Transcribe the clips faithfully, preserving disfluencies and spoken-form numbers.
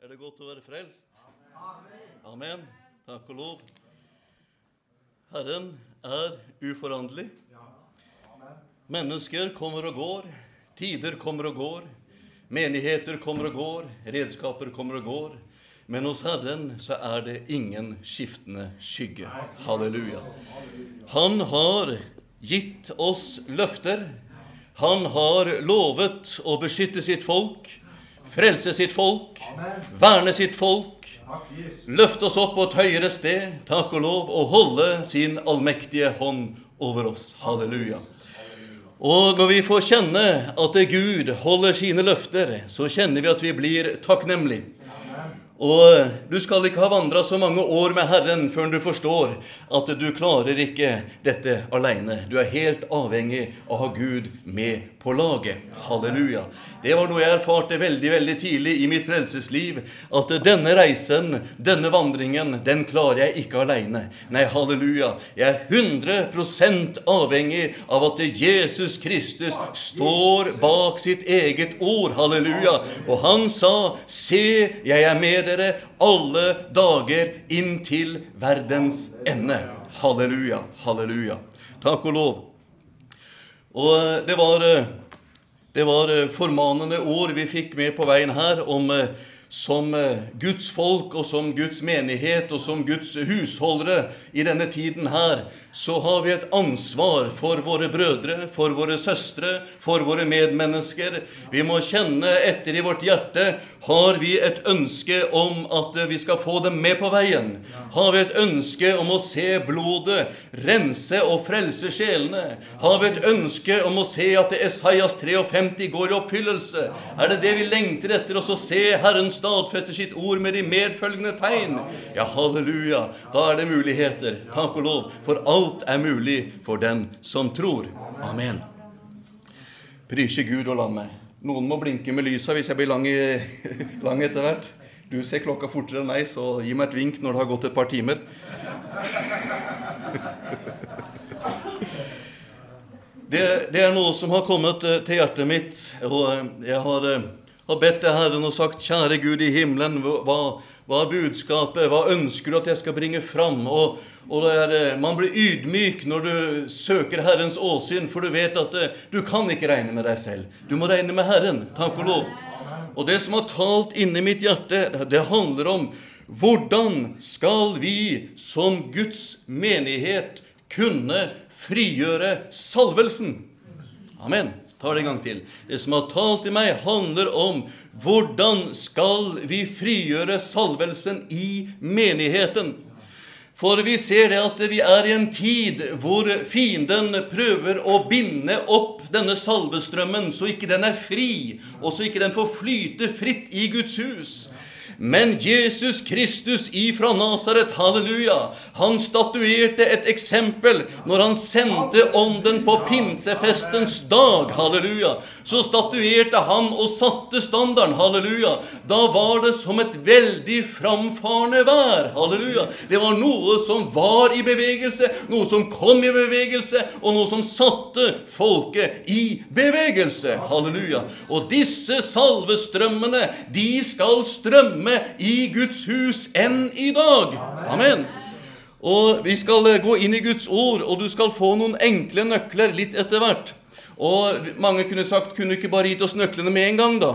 Er det godt å være frelst? Amen. Takk og lov. Herren er uforanderlig. Mennesker kommer og går, tider kommer og går, menigheter kommer og går, redskaper kommer og går, men hos Herren så er det ingen skiftende skygge. Halleluja. Han har gitt oss løfter. Han har lovet å beskytte sitt folk, frelse sitt folk, verne sitt folk, løfte oss opp på et høyere sted, takk og lov, og holde sin allmektige hånd over oss. Halleluja. Og når vi får kjenne at Gud holder sine løfter, så kjenner vi at vi blir takknemlige. Og du skal ikke ha vandret så mange år med Herren før du forstår at du klarer ikke dette alene. Du er helt avhengig av å ha Gud med på laget. Halleluja. Det var noe jeg erfarte veldig, veldig tidlig i mitt frelsesliv, at denne reisen, denne vandringen, den klarer jeg ikke alene. Nei, halleluja. Jeg er hundre prosent avhengig av at Jesus Kristus står bak sitt eget ord. Halleluja. Og han sa, se, jeg er med dere alle dager inn til verdens ende. Halleluja, halleluja. Takk og lov. Og det var, det var formanende ord vi fikk med på veien her om som Guds folk og som Guds menighet og som Guds husholdere i denne tiden her, så har vi et ansvar for våre brødre, for våre søstre, for våre medmennesker. Vi må kjenne etter i vårt hjerte, har vi et ønske om at vi skal få dem med på veien? Har vi et ønske om å se blodet rense og frelse sjelene? Har vi et ønske om å se at Esaias femtitre går i oppfyllelse? Er det det vi lengter etter oss å se Herrens stadfester sitt ord med de medfølgende tegn? Ja, halleluja. Da er det muligheter. Takk og lov. For alt er mulig for den som tror. Amen. Prysje Gud og la meg. Noen må blinke med lysa hvis jeg blir lang, i, lang etter hvert. Du ser klokka fortere enn meg, så gi meg et vink når det har gått et par timer. Det, det er noe som har kommet til hjertet mitt, og jeg har... har bedt deg Herren og sagt, kjære Gud i himmelen, hva, hva er budskapet, hva ønsker du at jeg skal bringe fram? Og, og det er, man blir ydmyk når du søker Herrens åsyn, for du vet at du kan ikke regne med deg selv. Du må regne med Herren, takk og lov. Og det som har talt inne i mitt hjerte, det handler om hvordan skal vi som Guds menighet kunne frigjøre salvelsen? Amen. Ta det en gang til. Det som har talt til meg handler om hvordan skal vi frigjøre salvelsen i menigheten. For vi ser det at vi er i en tid hvor fienden prøver å binde opp denne salvestrømmen så ikke den er fri, og så ikke den får flyte fritt i Guds hus. Men Jesus Kristus ifra Nazaret, halleluja, han statuerte et eksempel når han sendte ånden på pinsefestens dag, halleluja. Så statuerte han og satte standarden, halleluja. Da var det som et veldig framfarende vær, halleluja. Det var noe som var i bevegelse, noe som kom i bevegelse, og noe som satte folket i bevegelse, halleluja. Og disse salvestrømmene, de skal strømme i Guds hus enn i dag. Amen. Og vi skal gå inn i Guds ord, og du skal få noen enkle nøkler litt etter hvert. Og mange kunne sagt, kunne du ikke bare gitt oss nøklene med en gang da?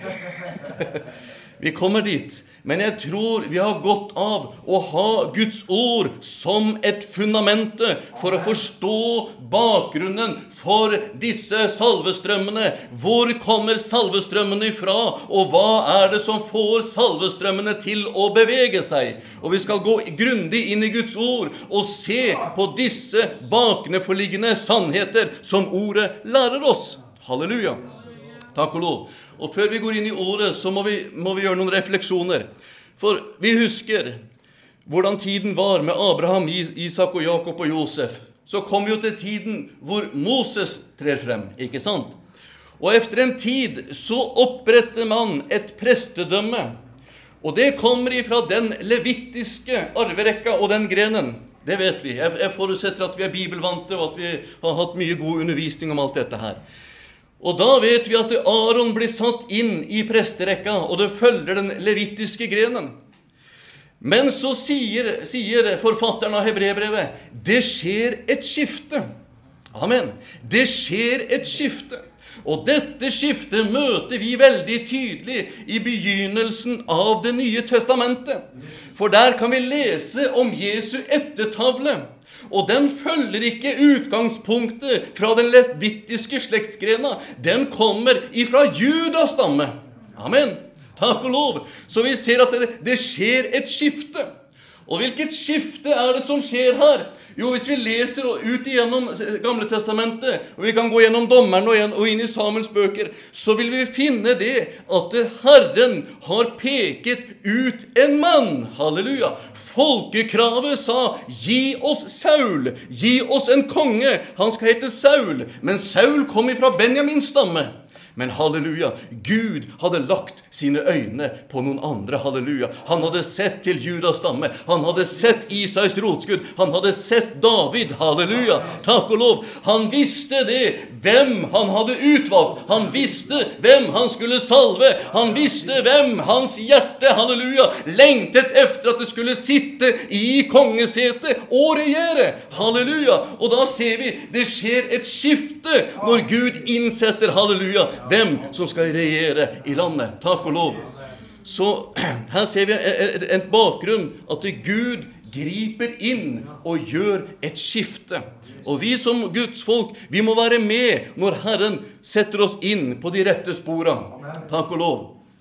Vi kommer dit. Men jeg tror vi har godt av å ha Guds ord som et fundamente for å forstå bakgrunnen for disse salvestrømmene. Hvor kommer salvestrømmene ifra, og hva er det som får salvestrømmene til å bevege seg? Og vi skal gå grundig inn i Guds ord og se på disse bakenforliggende sannheter som ordet lærer oss. Halleluja. Takk og lov. Og før vi går inn i ordet, så må vi, må vi gjøre noen refleksjoner. For vi husker hvordan tiden var med Abraham, Isak og Jakob og Josef. Så kom vi jo til tiden hvor Moses trer frem, ikke sant? Og efter en tid så oppretter man et prestedømme. Og det kommer ifra den levittiske arverekka og den grenen. Det vet vi. Jeg, jeg forutsetter at vi er bibelvante, og at vi har hatt mye god undervisning om alt dette her. Og da vet vi at Aaron blir satt inn i presterekka, og det følger den levitiske grenen. Men så sier, sier forfatteren av Hebreerbrevet, det skjer et skifte. Amen. Det skjer et skifte. Og dette skiftet møter vi veldig tydelig i begynnelsen av det nye testamentet. For der kan vi lese om Jesu ettertavle. Og den følger ikke utgangspunktet fra den levitiske slektsgrena. Den kommer ifra Judas stamme. Amen. Takk og lov. Så vi ser at det, det skjer et skifte. Og hvilket skifte er det som skjer her? Jo, hvis vi leser ut igjennom Gamle testamentet, og vi kan gå gjennom dommeren og inn i Samuels bøker, så vil vi finne det at Herren har peket ut en mann. Halleluja. Folkekravet sa, gi oss Saul, gi oss en konge. Han skal hete Saul, men Saul kom ifra Benjamins stamme. Men halleluja, Gud hadde lagt sine øyne på noen andre, halleluja. Han hadde sett til Judas stamme, han hadde sett Isais rotskudd, han hadde sett David, halleluja, takk og lov. Han visste det, hvem han hadde utvalgt, han visste hvem han skulle salve, han visste hvem hans hjerte, halleluja, lengtet efter at det skulle sitte i kongesete og regjere, halleluja. Og da ser vi, det skjer et skifte når Gud innsetter, halleluja, hvem som skal regjere i landet. Takk og lov. Så her ser vi en bakgrunn at Gud griper inn og gjør et skifte. Og vi som Guds folk, vi må være med når Herren setter oss inn på de rette sporene. Takk og lov.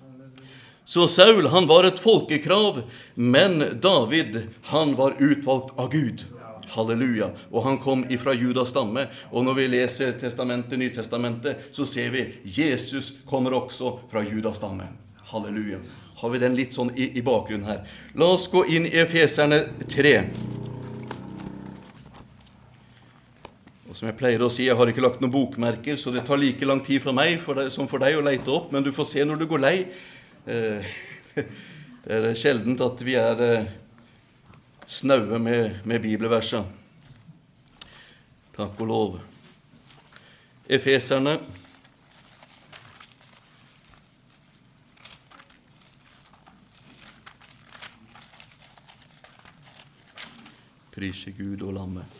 Så Saul, han var et folkekrav, men David, han var utvalgt av Gud. Halleluja. Og han kom ifra Judas stamme. Og når vi leser testamentet, Nytestamentet, så ser vi Jesus kommer også fra Judas stamme. Halleluja. Har vi den litt sånn i, i bakgrunnen her. La oss gå inn i Efeserne tre. Og som jeg pleier å si, jeg har ikke lagt noen bokmerker, så det tar like lang tid for meg for deg, som for deg å lete opp, men du får se når du går lei. Eh, det er sjeldent at vi er... Eh, snaue med, med bibelverset. Takk og lov. Efeserne prise Gud og lammet.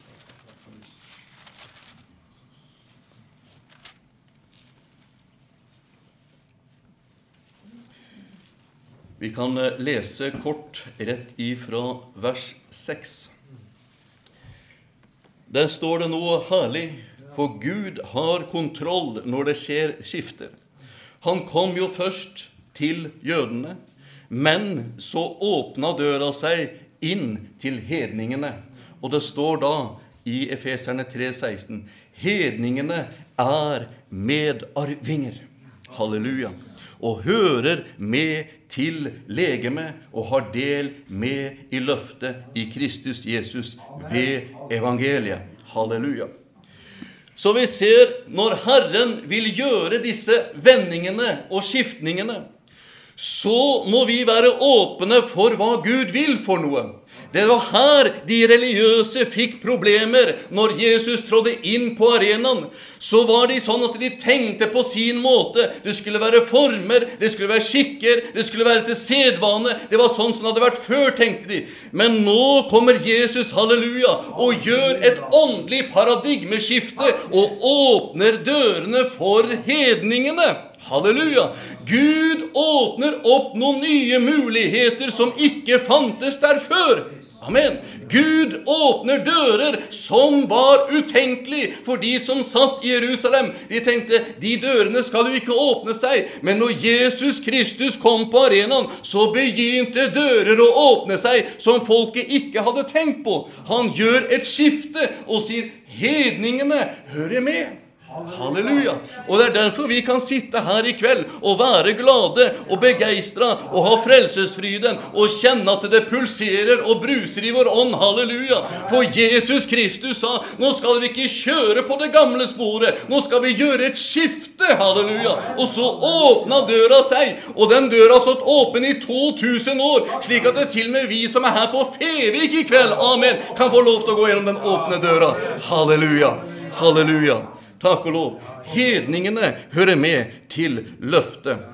Vi kan lese kort rett ifra vers seks. Der står det noe herlig, for Gud har kontroll når det skjer skifter. Han kom jo først til jødene, men så åpna døra seg inn til hedningene. Og det står da i Efeserne tre seksten, hedningene er medarvinger. Halleluja. Og hører med til legeme og har del med i løftet i Kristus Jesus ved evangeliet. Halleluja. Så vi ser når Herren vil gjøre disse vendingene og skiftningene, så må vi være åpne for hva Gud vil for noe. Det var her de religiøse fikk problemer når Jesus trådde inn på arenaen. Så var de sånn at de tenkte på sin måte. Det skulle være former, det skulle være skikker, det skulle være til sedvane. Det var sånn som det hadde vært før, tenkte de. Men nå kommer Jesus, halleluja, og gjør et åndelig paradigmeskifte og åpner dørene for hedningene. Halleluja! Gud åpner opp noen nye muligheter som ikke fantes der før. Amen. Gud åpner dører som var utenkelig for de som satt i Jerusalem. De tenkte, de dørene skal jo ikke åpne seg. Men når Jesus Kristus kom på arenaen, så begynte dører å åpne seg som folket ikke hadde tenkt på. Han gjør et skifte og sier, hedningene hører med. Halleluja. Og det er derfor vi kan sitte her i kveld og være glade og begeistret og ha frelsesfryden og kjenne at det pulserer og bruser i vår ånd. Halleluja. For Jesus Kristus sa, nå skal vi ikke kjøre på det gamle sporet, nå skal vi gjøre et skifte. Halleluja. Og så åpna døra seg, og den døra har stått åpen i to tusen år, slik at det til og med vi som er her på Fevik i kveld, amen, kan få lov til å gå gjennom den åpne døra. Halleluja. Halleluja. Takk og lov. Hedningene hører med til løftet.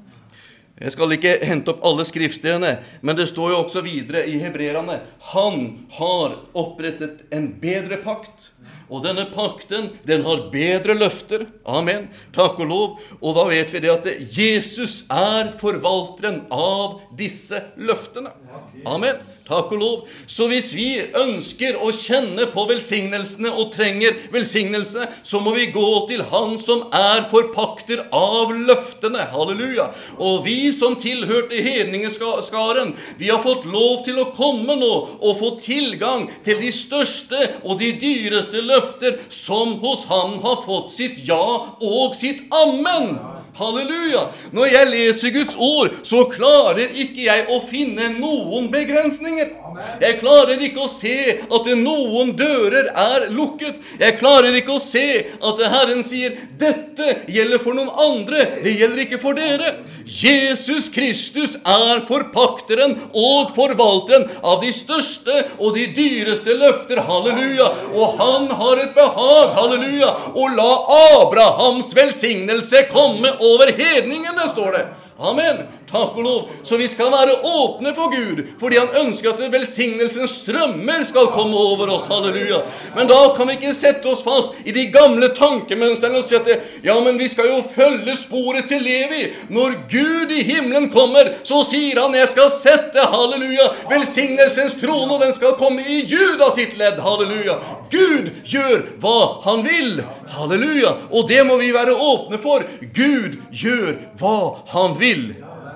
Jeg skal ikke hente opp alle skriftstedene, men det står jo også videre i Hebreerne. Han har opprettet en bedre pakt, og denne pakten, den har bedre løfter. Amen. Takk og lov. Og da vet vi det at Jesus er forvalteren av disse løftene. Amen. Takk og lov. Så hvis vi ønsker å kjenne på velsignelsene og trenger velsignelsene, så må vi gå til han som er forpakter av løftene. Halleluja. Og vi som tilhørte hedningeskaren, vi har fått lov til å komme nå og få tilgang til de største og de dyreste løfter som hos han har fått sitt ja og sitt amen. Halleluja! Når jeg leser Guds ord, så klarer ikke jeg å finne noen begrensninger. Jeg klarer ikke å se at noen dører er lukket. Jeg klarer ikke å se at Herren sier, dette gjelder for noen andre, det gjelder ikke for dere. Jesus Kristus er forpakteren og forvalteren av de største og de dyreste løfter. Halleluja! Og han har et behag, halleluja, å la Abrahams velsignelse komme over hedningene, står det. Amen. Takk og lov. Så vi skal være åpne for Gud, fordi han ønsker at velsignelsens strømmer skal komme over oss. Halleluja. Men da kan vi ikke sette oss fast i de gamle tankemønstrene og si at ja, men vi skal jo følge sporet til Levi. Når Gud i himmelen kommer, så sier han, jeg skal sette, halleluja, velsignelsens trone, og den skal komme i Juda sitt ledd. Halleluja. Gud gjør hva han vil. Halleluja. Og det må vi være åpne for. Gud gjør hva han vil.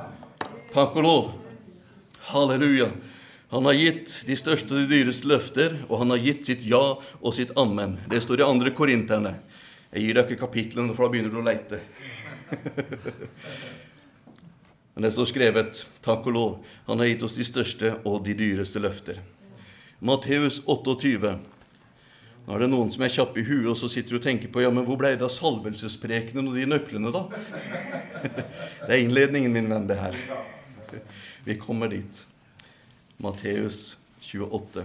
Takk og lov. Halleluja. Han har gitt de største og de dyreste løfter, og han har gitt sitt ja og sitt amen. Det står i andre Korinterne. Jeg gir deg ikke kapitlene, for da begynner du å lete. Men det står skrevet, takk og lov, han har gitt oss de største og de dyreste løfter. Matteus åtteogtyve. Nå er det noen som er kjapp i huet, og så sitter du og tenker på, ja, men hvor ble det av salvelsesprekenen og de nøklene da? Det er innledningen, min venn, det her. Vi kommer dit. Matteus tjueåtte.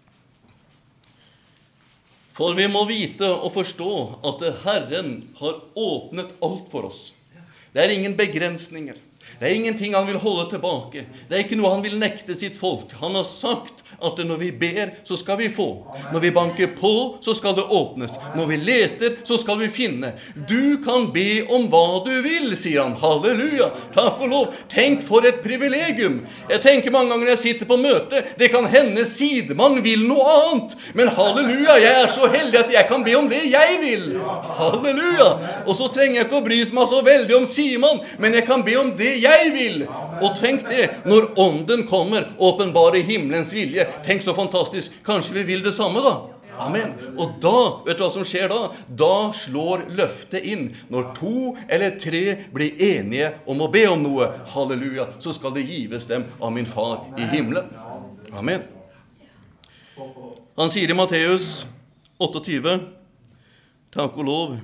For vi må vite og forstå at Herren har åpnet alt for oss. Det er ingen begrensninger. Det er ingenting han vil holde tilbake. Det er ikke noe han vil nekte sitt folk. Han har sagt at når vi ber, så skal vi få. Når vi banker på, så skal det åpnes. Når vi leter, så skal vi finne. Du kan be om hva du vil, sier han. Halleluja, takk og lov. Tenk for et privilegium. Jeg tenker mange ganger når jeg sitter på møte, det kan hende sidemann vil noe annet. Men halleluja, jeg er så heldig at jeg kan be om det jeg vil. Halleluja. Og så trenger jeg ikke å bry meg så veldig om sidemann, men jeg kan be om det jeg vil. Og tenk det, når ånden kommer, åpenbare himmelens vilje. Tenk så fantastisk, kanskje vi vil det samme da. Amen. Og da, vet du hva som skjer da? Da slår løftet inn. Når to eller tre blir enige om å be om noe, halleluja, så skal det gives dem av min far i himmelen. Amen. Han sier i Matteus åtteogtyve, takk og lov.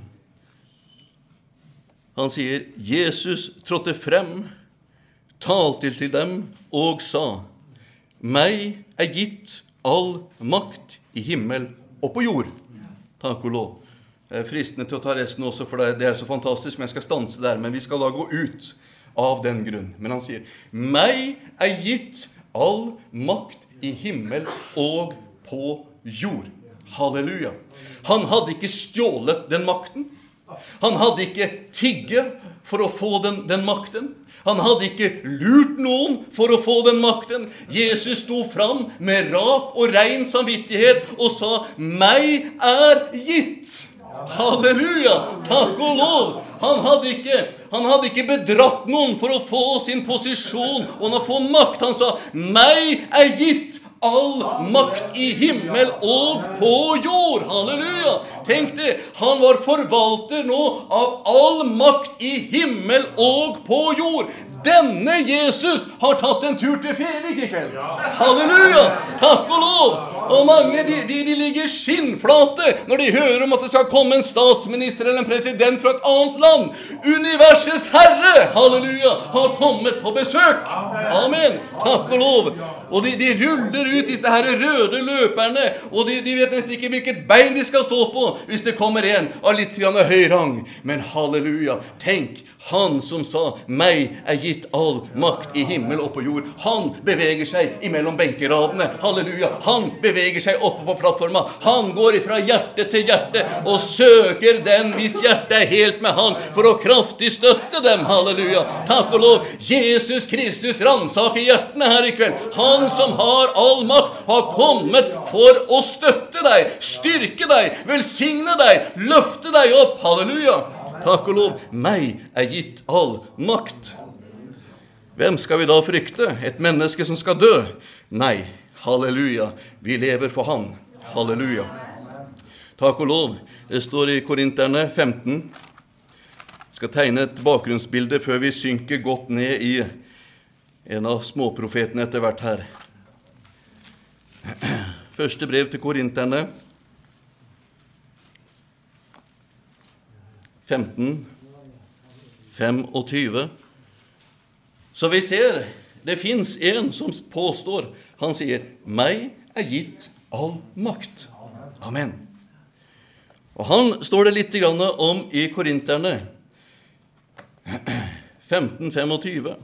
Han sier, Jesus trådte frem, talte til dem og sa, meg er gitt all makt i himmel og på jord. Takk og lov. Det er fristende til å ta resten også, for det er så fantastisk, men jeg skal stanse der, men vi skal da gå ut av den grunn. Men han sier, meg er gitt all makt i himmel og på jord. Halleluja. Han hadde ikke stjålet den makten. Han hadde ikke tigget for å få den, den makten. Han hadde ikke lurt noen for å få den makten. Jesus sto fram med rak og ren samvittighet og sa, meg er gitt. Halleluja, takk og lov. Han hadde ikke, han hadde ikke bedratt noen for å få sin posisjon og å få makt. Han sa, meg er gitt all makt i himmel og på jord. Halleluja. Tenk det, han var forvalter nå av all makt i himmel og på jord. Denne Jesus har tatt en tur til Fevik i kveld. Halleluja, takk og lov. Og mange, de, de, de ligger skinnflate når de hører om at det skal komme en statsminister eller en president fra et annet land. Universets Herre, halleluja, har kommet på besøk. Amen. Takk og lov. Og de, de ruller ut disse her røde løperne, og de, de vet nesten ikke hvilket bein de skal stå på hvis det kommer en av litt grann høy rang. Men halleluja, tenk, han som sa, meg er gitt all makt i himmel og på jord. Han beveger seg imellom benkeradene. Halleluja, han beveger seg oppe på plattforma. Han går ifra hjerte til hjerte og søker den hvis hjertet er helt med han for å kraftig støtte dem. Halleluja, takk og lov. Jesus Kristus ransaker hjertene her i kveld. Han som har all makt har kommet for å støtte deg, styrke deg, velsigne deg, løfte deg opp. Halleluja, takk og lov. Meg er gitt all makt. Hvem skal vi da frykte? Et menneske som skal dø? Nei, halleluja, vi lever for han. Halleluja. Takk og lov. Det står i Korinterne femten. Jeg skal tegne et bakgrunnsbilde før vi synker godt ned i en av småprofetene etter hvert her. Første brev til Korinterne femten, femogtyve. Så vi ser, det finnes en som påstår, han sier, meg er gitt all makt. Amen. Og han står det litt grann om i Korinterne femten, femogtyve.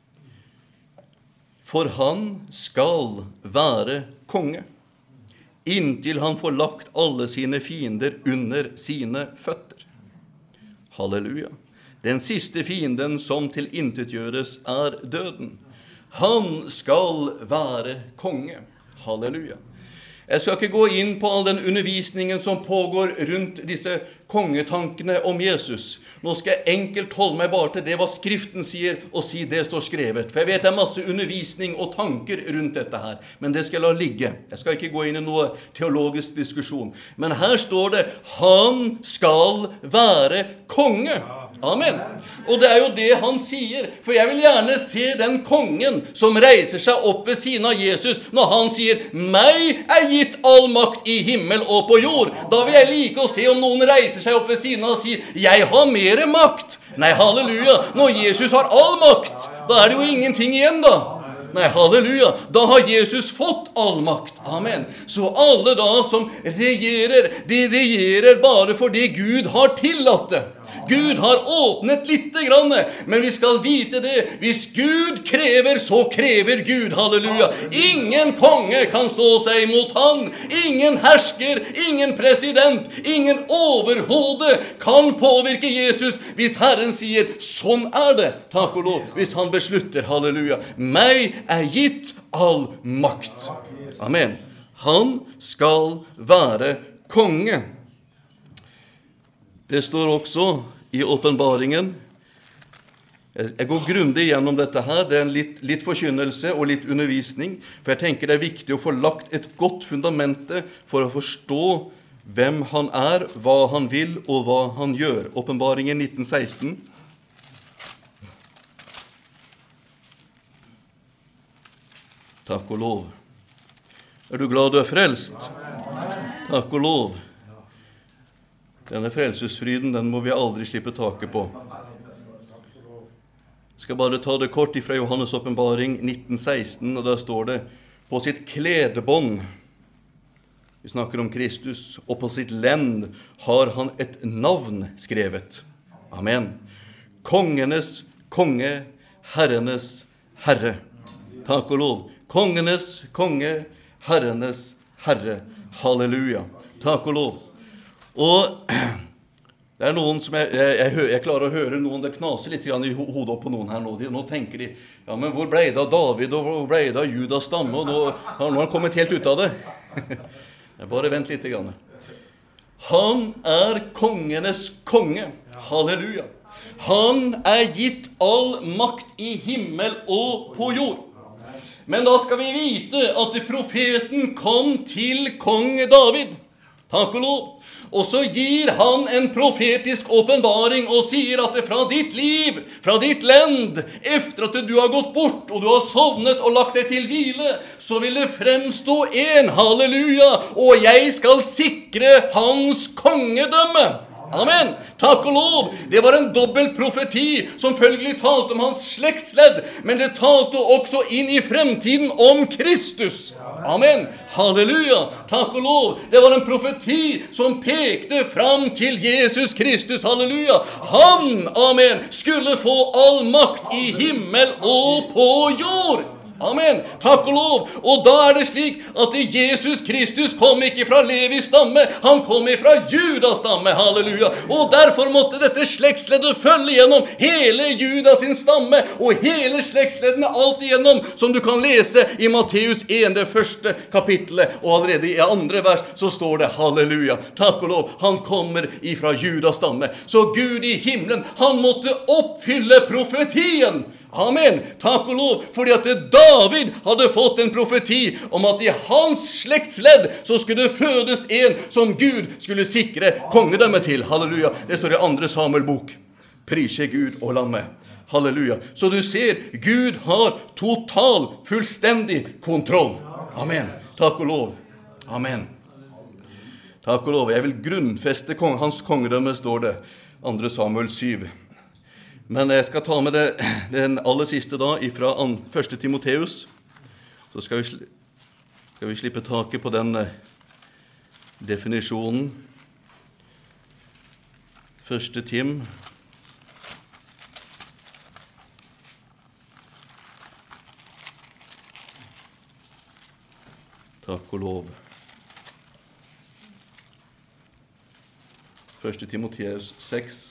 For han skal være konge, inntil han får lagt alle sine fiender under sine føtter. Halleluja. Den siste fienden som tilintetgjøres er døden. Han skal være konge. Halleluja. Jeg skal ikke gå inn på all den undervisningen som pågår rundt disse kongetankene om Jesus. Nå skal jeg enkelt holde meg bare til det hva Skriften sier, og si det står skrevet. For jeg vet det er masse undervisning og tanker rundt dette her, men det skal jeg la ligge. Jeg skal ikke gå inn i noe teologisk diskusjon. Men her står det, han skal være konge. Amen. Og det er jo det han sier, for jeg vil gjerne se den kongen som reiser seg opp ved siden av Jesus, når han sier, meg er gitt all makt i himmel og på jord. Da vil jeg like å se om noen reiser seg opp ved siden av og sier, jeg har mer makt. Nei, halleluja, når Jesus har all makt, da er det jo ingenting igjen da. Nei, halleluja, da har Jesus fått all makt. Amen. Så alle da som regjerer, de regjerer bare fordi Gud har tillatt det. Gud har åpnet litte grann, men vi skal vite det. Hvis Gud krever, så krever Gud. Halleluja. Ingen konge kan stå seg mot han. Ingen hersker, ingen president, ingen overhode kan påvirke Jesus hvis Herren sier, sånn er det. Takk og lov. Hvis han beslutter, halleluja. Meg er gitt all makt. Amen. Han skal være konge. Det står også i åpenbaringen. Jeg går grundig gjennom dette her. Det er en litt, litt forkynnelse og litt undervisning. For jeg tenker det er viktig å få lagt et godt fundamente for å forstå hvem han er, hva han vil og hva han gjør. Åpenbaringen nitten seksten. Takk og lov. Er du glad du er frelst? Takk og lov. Denne frelsesfryden, den må vi aldri slippe taket på. Jeg skal bare ta det kort ifra Johannes åpenbaring nitten seksten, og der står det, på sitt kledebånd, vi snakker om Kristus, og på sitt lend har han et navn skrevet. Amen. Kongenes konge, herrenes herre. Takk og lov. Kongenes konge, herrenes herre. Halleluja. Takk og lov. Og det er noen som jeg, jeg, jeg, jeg klarer å høre noen, det knaser litt i hodet på noen her nå. De, nå tenker de, ja, men hvor ble det av David, og hvor ble det av Judas stamme, og nå har han kommet helt ut av det. Bare vent litt grann. Han er kongenes konge. Halleluja. Han er gitt all makt i himmel og på jord. Men da skal vi vite at profeten kom til kong David. Takk og lov. Og så gir han en profetisk åpenbaring og sier at det fra ditt liv, fra ditt lend, efter at du har gått bort og du har sovnet og lagt deg til hvile, så vil det fremstå en, halleluja, og jeg skal sikre hans kongedømme. Amen. Takk og lov. Det var en dobbelt profeti som følgelig talte om hans slektsledd, men det talte også inn i fremtiden om Kristus. Amen. Halleluja. Takk og lov. Det var en profeti som pekte fram til Jesus Kristus. Halleluja. Han, amen, skulle få all makt i himmel og på jord. Amen. Takk og lov. Og da er det slik at Jesus Kristus kom ikke fra Levis stamme, han kom fra Judas stamme. Halleluja. Og derfor måtte dette slektsleddet følge gjennom hele Judas sin stamme, og hele slektsleddene alt igjennom, som du kan lese i Matteus en, det første kapittelet, og allerede i andre vers så står det halleluja. Takk og lov. Han kommer ifra Judas stamme. Så Gud i himmelen, han måtte oppfylle profetien. Amen. Takk og lov, fordi at David hadde fått en profeti om at i hans slektsledd så skulle det fødes en som Gud skulle sikre kongedømme til. Halleluja. Det står i andre Samuel bok. Prise Gud og lammet. Halleluja. Så du ser, Gud har total, fullstendig kontroll. Amen. Takk og lov. Amen. Takk og lov. Jeg vil grunnfeste kong, hans kongedømme, står det. andre Samuel syv. Men jeg skal ta med det, den aller siste da, fra første Timoteus. Så skal vi, skal vi slippe taket på den definisjonen. Første Tim. Takk og lov. Første Timoteus seks.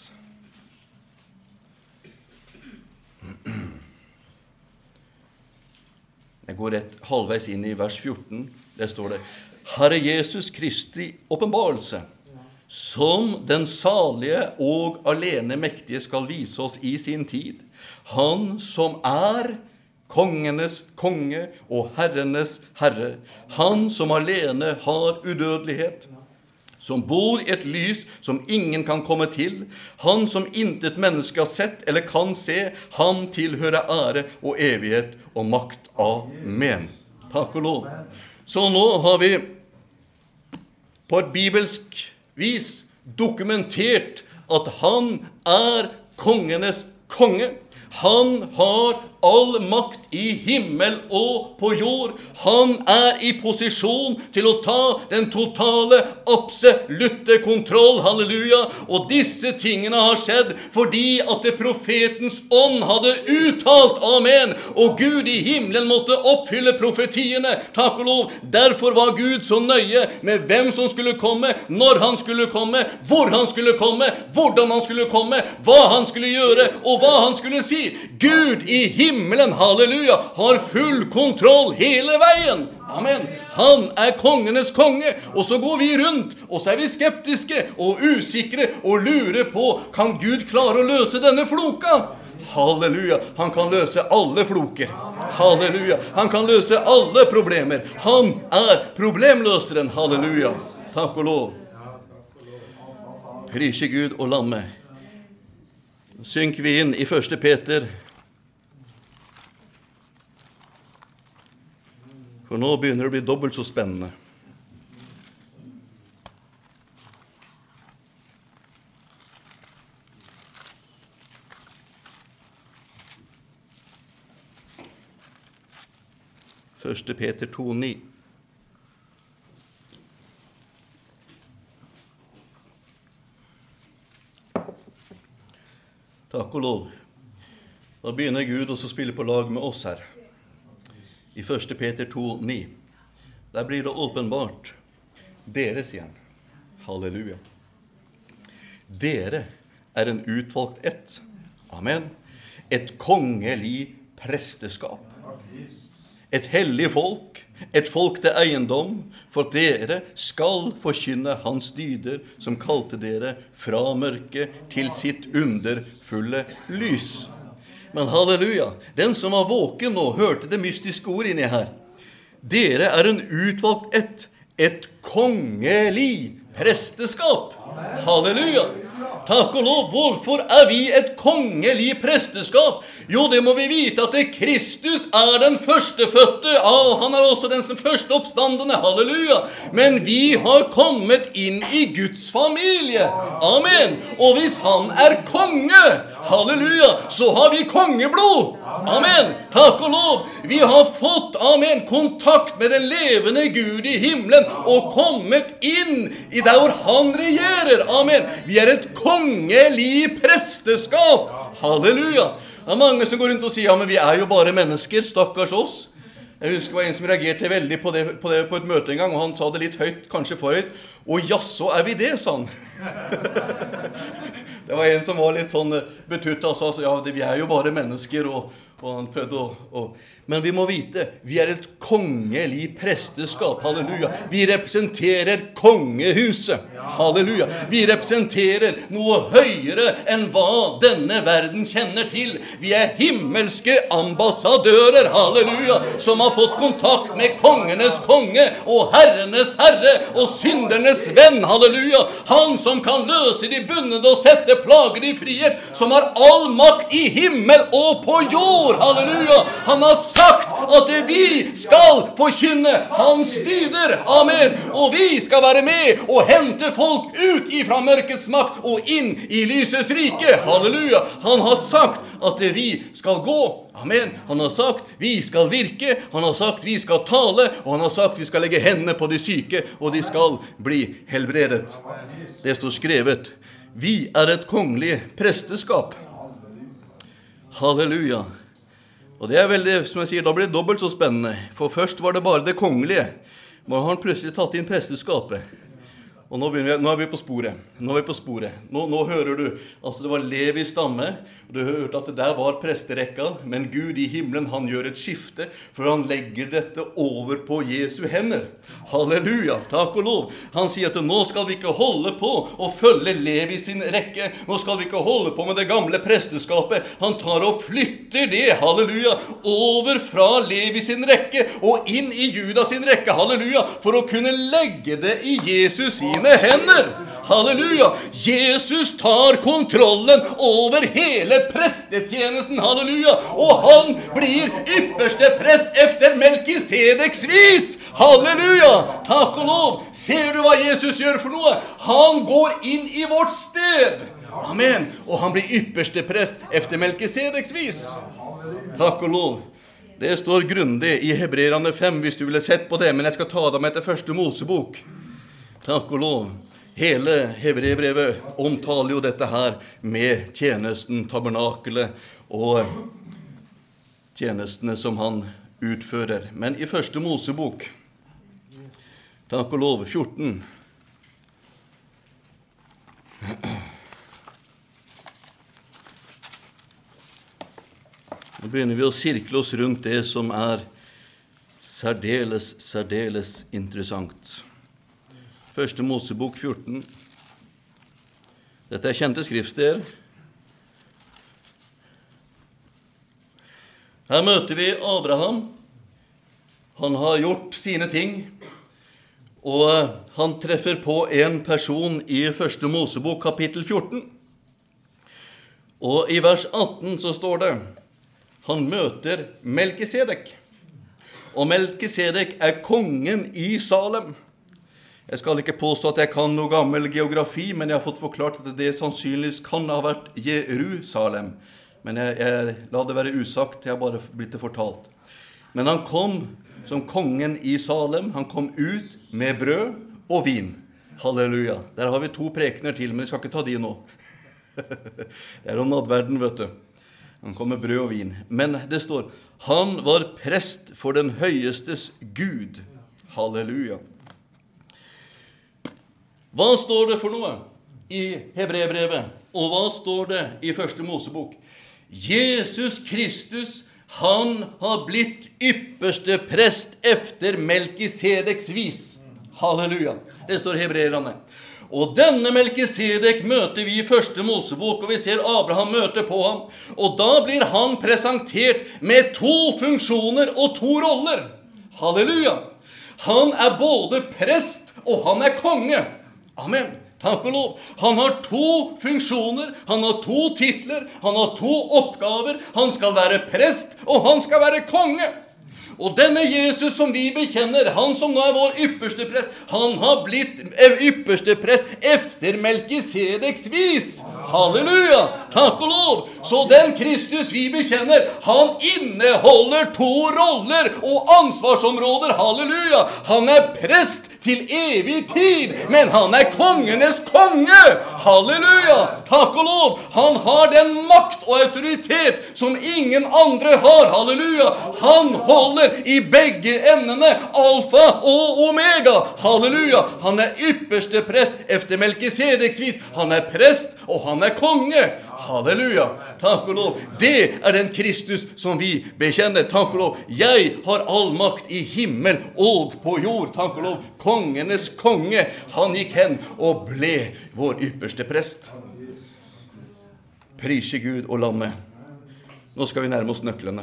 Jeg går rett halvveis inn i vers fjorten. Der står det: Herre Jesus Kristi åpenbarelse, som den salige og alene mektige skal vise oss i sin tid. Han som er kongenes konge og herrenes herre. Han som alene har udødelighet, som bor i et lys som ingen kan komme til. Han som intet menneske har sett eller kan se. Han tilhører ære og evighet og makt. Amen. Takk og lov. Så nå har vi på et bibelsk vis dokumentert at han er kongenes konge. Han har all makt i himmel og på jord. Han er i posisjon til å ta den totale, absolutte kontroll. Halleluja. Og disse tingene har skjedd fordi at det profetens ånd hadde uttalt. Amen. Og Gud i himmelen måtte oppfylle profetiene. Takk og lov. Derfor var Gud så nøye med hvem som skulle komme, når han skulle komme, hvor han skulle komme, hvordan han skulle komme, hva han skulle gjøre, og hva han skulle si. Gud i himmelen, halleluja, har full kontroll hele veien. Amen. Han er kongenes konge, og så går vi rundt, og så er vi skeptiske og usikre og lurer på, kan Gud klare å løse denne floka? Halleluja, han kan løse alle floker. Halleluja, han kan løse alle problemer. Han er problemløseren, halleluja. Takk og lov. Prise Gud og lammet. Synker vi inn i første Peter. For nå begynner det å bli dobbelt så spennende. første Peter to ni. Takk og lov. Da begynner Gud også å spille på lag med oss her. I første Peter to ni. Der blir det åpenbart. Dere, sier han. Halleluja. Dere er en utvalgt ett. Amen. Et kongelig presteskap. Et hellig folk. Et folk til eiendom. For dere skal forkynne hans dyder, som kalte dere fra mørke til sitt underfulle lys. Men halleluja, den som var våken og hørte det mystiske ord inni her. Dere er en utvalgt ett, et kongelig presteskap. Halleluja. Takk og lov. Hvorfor er vi et kongelig presteskap? Jo, det må vi vite at det Kristus er den førstefødte. Ah, han er også den første oppstandende. Halleluja. Men vi har kommet inn i Guds familie. Amen. Og hvis han er konge, halleluja, så har vi kongeblod. Amen. Takk og lov. Vi har fått, amen, kontakt med den levende Gud i himmelen og kommet inn i der hvor han regjerer. Amen. Vi er et kongelig presteskap. Halleluja. Det er mange som går rundt og sier, ja, men vi er jo bare mennesker, stakkars oss. Jeg husker det var en som reagerte veldig på det, på det på et møte en gang, og han sa det litt høyt, kanskje for høyt. Og jaså, er vi det, sa han. Det var en som var litt sånn betutt, og sa, ja, det, vi er jo bare mennesker, og, og han prøvde å... å Men vi må vite, vi er et kongelig presteskap, halleluja. Vi representerer kongehuset, halleluja. Vi representerer noe høyere enn hva denne verden kjenner til. Vi er himmelske ambassadører, halleluja, som har fått kontakt med kongenes konge og herrenes herre og syndernes venn, halleluja. Han som kan løse de bundne og sette plager i frihet, som har all makt i himmel og på jord, halleluja. Han har sagt at vi skal forkynne hans dyder, amen, og vi skal være med og hente folk ut ifra mørkets makt og inn i lysets rike, halleluja. Han har sagt at vi skal gå, amen. Han har sagt vi skal virke, han har sagt vi skal tale, og han har sagt vi skal legge hendene på de syke, og de skal bli helbredet. Det står skrevet, vi er et kongelig presteskap. Halleluja. Og det er veldig, som jeg sier, da blir det dobbelt så spennende. For først var det bare det kongelige. Nå har han plutselig tatt inn presteskapet. Og nå, vi, nå er vi på sporet. Nå er vi på sporet. Nå, nå hører du, altså det var Levi stamme, og du hørte at det der var presterekka, men Gud i himmelen, han gjør et skifte, for han legger dette over på Jesu hender. Halleluja, takk og lov. Han sier at nå skal vi ikke holde på å følge Levi sin rekke, nå skal vi ikke holde på med det gamle presteskapet. Han tar og flytter det, halleluja, over fra Levi sin rekke, og inn i Judas sin rekke, halleluja, for å kunne legge det i Jesus sine hender. Halleluja. Jesus tar kontrollen over hele prestetjenesten. Halleluja. Og han blir ypperste prest efter Melkisedeks vis. Halleluja. Takk og lov. Ser du hva Jesus gjør for noe? Han går inn i vårt sted. Amen. Og han blir ypperste prest efter Melkisedeks vis. Takk og lov. Det står grundig i Hebreerne fem, hvis du ville sett på det, men jeg skal ta dem etter første Mosebok. Takk og lov. Hele Hebreerbrevet omtaler jo dette her med tjenesten, tabernakelet og tjenestene som han utfører. Men i første Mosebok, takk og lov, fjorten. Nå begynner vi å sirkle oss rundt det som er særdeles, særdeles interessant. Første Mosebok fjorten. Dette er kjente skriftsteder. Her møter vi Abraham. Han har gjort sine ting, og han treffer på en person i første Mosebok kapittel fjorten. Og i vers atten så står det, han møter Melkisedek. Og Melkisedek er kongen i Salem. Jeg skal ikke påstå at jeg kan noe gammel geografi, men jeg har fått forklart at det sannsynligvis kan ha vært Jerusalem. Men jeg, jeg la det være usagt, jeg har bare blitt det fortalt. Men han kom som kongen i Salem, han kom ut med brød og vin. Halleluja. Der har vi to prekener til, men jeg skal ikke ta de nå. Det er om nadverden, vet du. Han kom med brød og vin. Men det står, han var prest for den høyestes Gud. Halleluja. Hva står det for noe i Hebreerbrevet? Og hva står det i første Mosebok? Jesus Kristus, han har blitt ypperste prest efter Melkisedeks vis. Halleluja. Det står Hebreerne. Og denne Melkisedek møter vi i første Mosebok, og vi ser Abraham møte på ham. Og da blir han presentert med to funksjoner og to roller. Halleluja. Han er både prest og han er konge. Amen. Takk og lov. Han har to funksjoner, han har to titler, han har to oppgaver. Han skal være prest, og han skal være konge. Og denne Jesus som vi bekjenner, han som nå er vår ypperste prest, han har blitt ypperste prest efter Melkisedeks vis. Halleluja! Takk og lov! Så den Kristus vi bekjenner, han inneholder to roller og ansvarsområder. Halleluja! Han er prest til evig tid, men han er kongenes konge. Halleluja! Takk og lov! Han har den makt og autoritet som ingen andre har. Halleluja! Han holder i begge emnene, alfa og omega. Halleluja! Han er ypperste prest efter Melkisedeks vis. Han er prest, og han er konge. Halleluja, takk og lov. Det er den Kristus som vi bekjenner. Takk og lov. Jeg har all makt i himmel og på jord. Takk og lov. Kongenes konge. Han gikk hen og ble vår ypperste prest. Prise Gud og lammet. Nå skal vi nærme oss nøklene.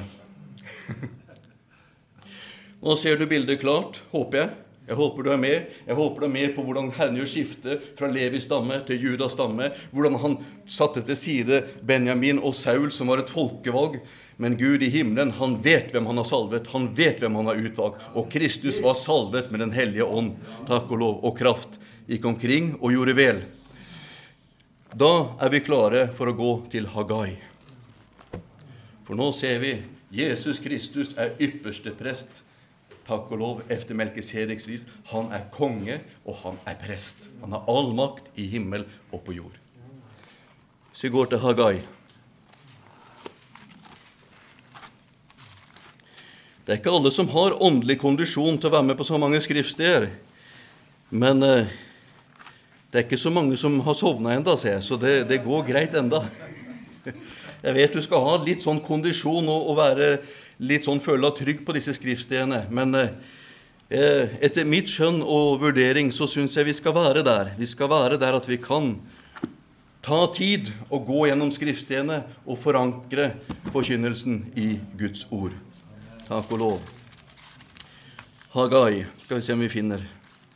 Nå ser du bildet klart, håper jeg. Jeg håper du er med. Jeg håper du er med på hvordan Herren gjør skifte fra Levis stamme til Judas stamme. Hvordan han satte til side Benjamin og Saul, som var et folkevalg. Men Gud i himmelen, han vet hvem han har salvet. Han vet hvem han har utvalgt. Og Kristus var salvet med den hellige ånd. Takk og lov og kraft. Gikk omkring og gjorde vel. Da er vi klare for å gå til Hagai. For nå ser vi, Jesus Kristus er ypperste prest. Takk og lov, efter Melkisedeks vis. Han er konge, og han er prest. Han har all makt i himmel og på jord. Så vi går til Hagai. Det er ikke alle som har åndelig kondisjon til å være med på så mange skriftsteder. Men eh, det er ikke så mange som har sovnet enda, ser jeg, så det, det går greit enda. Jeg vet du skal ha litt sånn kondisjon og, og være litt sånn føle av trygg på disse skriftstedene, men eh, etter mitt skjønn og vurdering så synes jeg vi skal være der. Vi skal være der at vi kan ta tid og gå gjennom skriftstedene og forankre forkynnelsen i Guds ord. Takk og lov. Hagai, skal vi se om vi finner.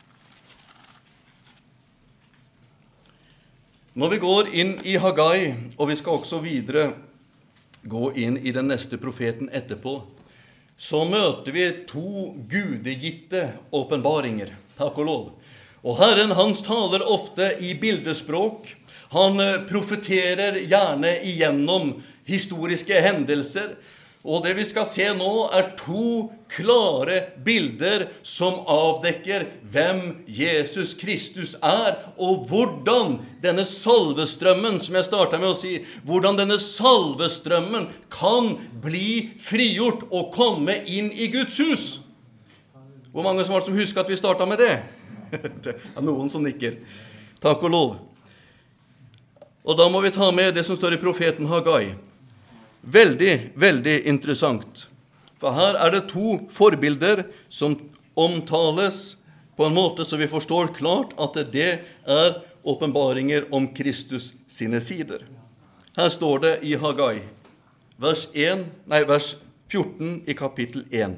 Når vi går inn i Hagai, og vi skal også videre gå inn i den neste profeten etterpå, så møter vi to gudegitte åpenbaringer. Takk og lov. Og Herren hans taler ofte i bildespråk. Han profeterer gjerne igjennom historiske hendelser. Og det vi skal se nå er to klare bilder som avdekker hvem Jesus Kristus er, og hvordan denne salvestrømmen, som jeg startet med å si, hvordan denne salvestrømmen kan bli frigjort og komme inn i Guds hus. Hvor mange som var det som husker at vi startet med det? Det er noen som nikker. Takk og lov. Og da må vi ta med det som står i profeten Hagai. Veldig, veldig interessant. For her er det to forbilder som omtales på en måte så vi forstår klart at det er åpenbaringer om Kristus sine sider. Her står det i Hagai, vers, en, nei, vers fjorten i kapittel en.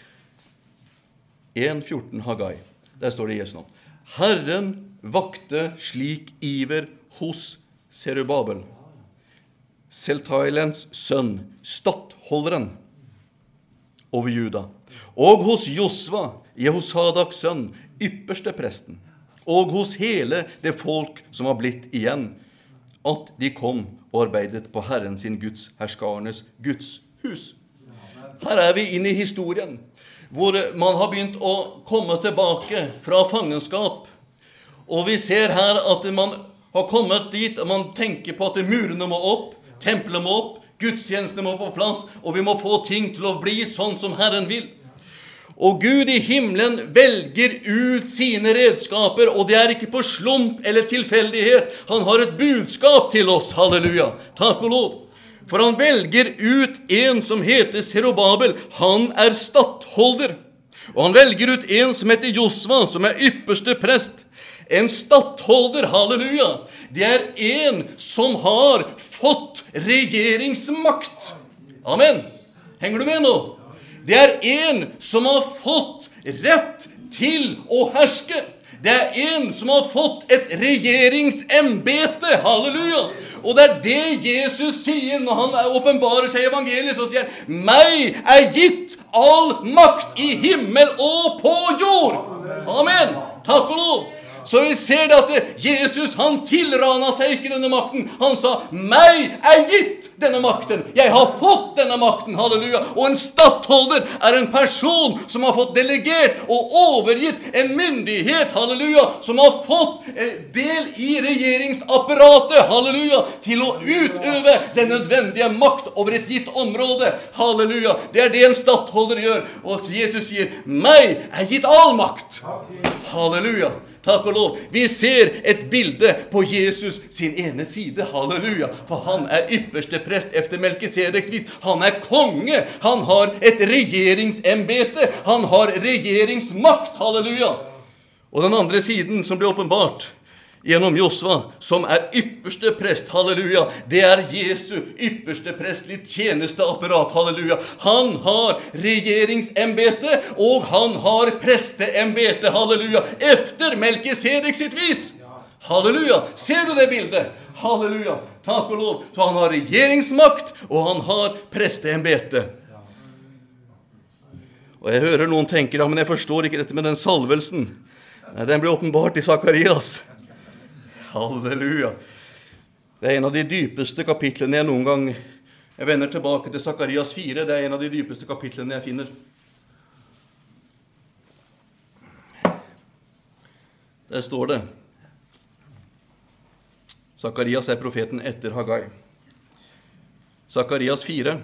en fjorten Hagai. Der står det i Jesu navn. Herren vakte slik iver hos Serubabel, Seltailens sønn, stattholderen over Juda, og hos Josva, Jehosadaks sønn, ypperste presten, og hos hele det folk som har blitt igjen, at de kom og arbeidet på Herren sin Guds herskarnes Guds hus. Her er vi inne i historien, hvor man har begynt å komme tilbake fra fangenskap, og vi ser her at man har kommet dit, og man tenker på at murene må opp, tempelet må opp, gudstjenestene må på plass, og vi må få ting til å bli sånn som Herren vil. Og Gud i himmelen velger ut sine redskaper, og det er ikke på slump eller tilfeldighet. Han har et budskap til oss, halleluja, takk og lov. For han velger ut en som heter Serubabel, han er stattholder. Og han velger ut en som heter Josva, som er ypperste prest. En stattholder, halleluja, det er en som har fått regjeringsmakt. Amen. Henger du med nå? Det er en som har fått rett til å herske. Det er en som har fått et regjeringsembete. Halleluja. Og det er det Jesus sier når han åpenbarer seg i evangeliet, så sier han, meg er gitt all makt i himmel og på jord. Amen. Takk og lov. Så vi ser det at Jesus, han tilrana seg ikke denne makten. Han sa, meg er gitt denne makten. Jeg har fått denne makten, halleluja. Og en stattholder er en person som har fått delegert og overgitt en myndighet, halleluja, som har fått del i regjeringsapparatet, halleluja, til å utøve den nødvendige makt over et gitt område, halleluja. Det er det en stattholder gjør. Og Jesus sier, meg er gitt all makt. Halleluja. Takk og lov. Vi ser et bilde på Jesus sin ene side. Halleluja. For han er ypperste prest efter Melkisedeks vis. Han er konge. Han har et regjeringsembete. Han har regjeringsmakt. Halleluja. Og den andre siden som ble åpenbart gjennom Josva, som er ypperste prest, halleluja, det er Jesu ypperste prestlig tjenesteapparat, halleluja. Han har regjeringsembete, og han har presteembete, halleluja, efter Melkisedek sitt vis. Halleluja, ser du det bildet? Halleluja, takk og lov. Så han har regjeringsmakt, og han har presteembete. Og jeg hører noen tenker, ja, men jeg forstår ikke dette med den salvelsen. Nei, den ble åpenbart i Sakarias. Halleluja. Det er en av de dypeste kapitlene jeg noen gang, jeg vender tilbake til Sakarias fire, det er en av de dypeste kapitlene jeg finner. Der står det, Sakarias er profeten etter Haggai. Sakarias fire.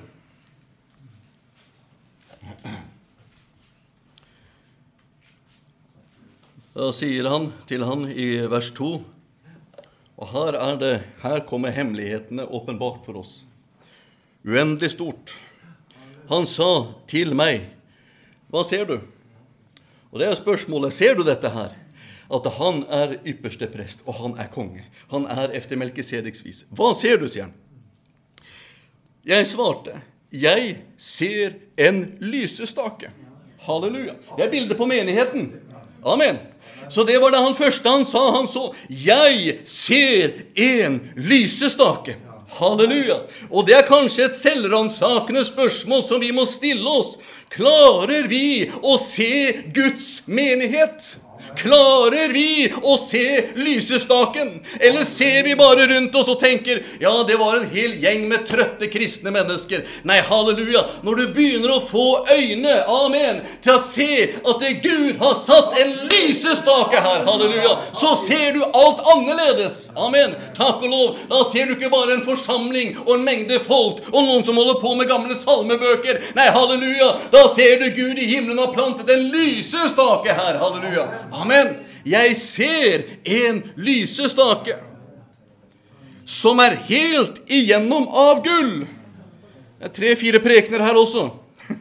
Da sier han til han i vers to, og her er det, her kommer hemmelighetene åpenbart for oss. Uendelig stort. Han sa til meg, hva ser du? Og det er spørsmålet, ser du dette her? At han er ypperste prest, og han er konge. Han er efter Melkisedeks vis. Hva ser du, sier han? Jeg svarte, jeg ser en lysestake. Halleluja. Det er bildet på menigheten. Amen. Så det var det han første han sa, han så, jeg ser en lysestake. Halleluja. Og det er kanskje et selvransakende spørsmål som vi må stille oss. Klarer vi å se Guds menighet? Klarer vi å se lysestaken? Eller ser vi bare rundt oss og tenker, ja, det var en hel gjeng med trøtte kristne mennesker. Nei, halleluja. Når du begynner å få øyne, amen, til å se at Gud har satt en lysestake her, halleluja, så ser du alt annerledes. Amen. Takk og lov. Da ser du ikke bare en forsamling og en mengde folk og noen som holder på med gamle salmebøker. Nei, halleluja. Da ser du Gud i himmelen har plantet en lysestake her, halleluja. Amen. Jeg ser en lysestake som er helt igjennom av gull. Det er tre-fire prekener her også.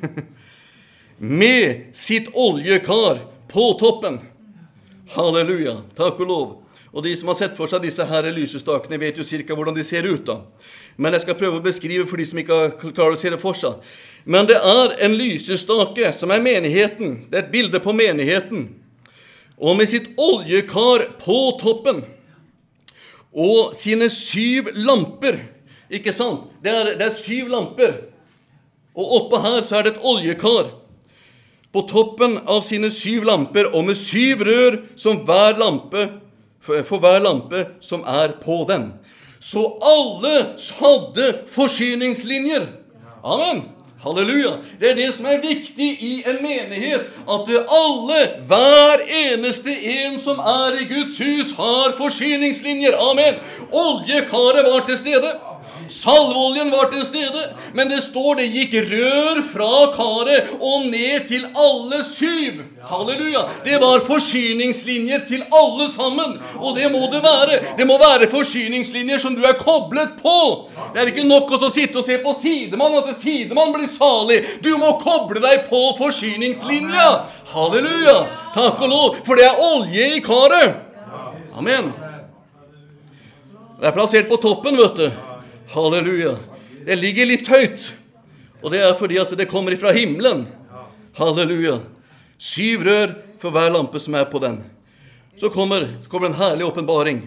Med sitt oljekar på toppen. Halleluja. Takk og lov. Og de som har sett for seg disse her lysestakene vet jo cirka hvordan de ser ut da. Men jeg skal prøve å beskrive for de som ikke klarer å se det for seg. Men det er en lysestake som er menigheten. Det er et bilde på menigheten. Og med sitt oljekar på toppen, og sine syv lamper, ikke sant? Det er, det er syv lamper, og oppe her så er det et oljekar, på toppen av sine syv lamper, og med syv rør som hver lampe, for hver lampe som er på den. Så alle hadde forsyningslinjer. Amen. Halleluja. Det er det som er viktig i en menighet, at alle, hver eneste en som er i Guds hus, har forsyningslinjer. Amen. Oljekaret var til stede. Salveoljen var til stede, men det står det gikk rør fra karet og ned til alle syv. Halleluja. Det var forsyningslinjer til alle sammen, og det må det være. Det må være forsyningslinjer som du er koblet på. Det er ikke nok å sitte og se på sidemann, at sidemann blir salig. Du må koble deg på forsyningslinja. Halleluja. Takk og lov, for det er olje i karet. Amen. Det er plassert på toppen, vet du. Halleluja. Det ligger litt høyt, og det er fordi at det kommer fra himmelen. Halleluja. Syv rør for hver lampe som er på den. så kommer, kommer en herlig åpenbaring.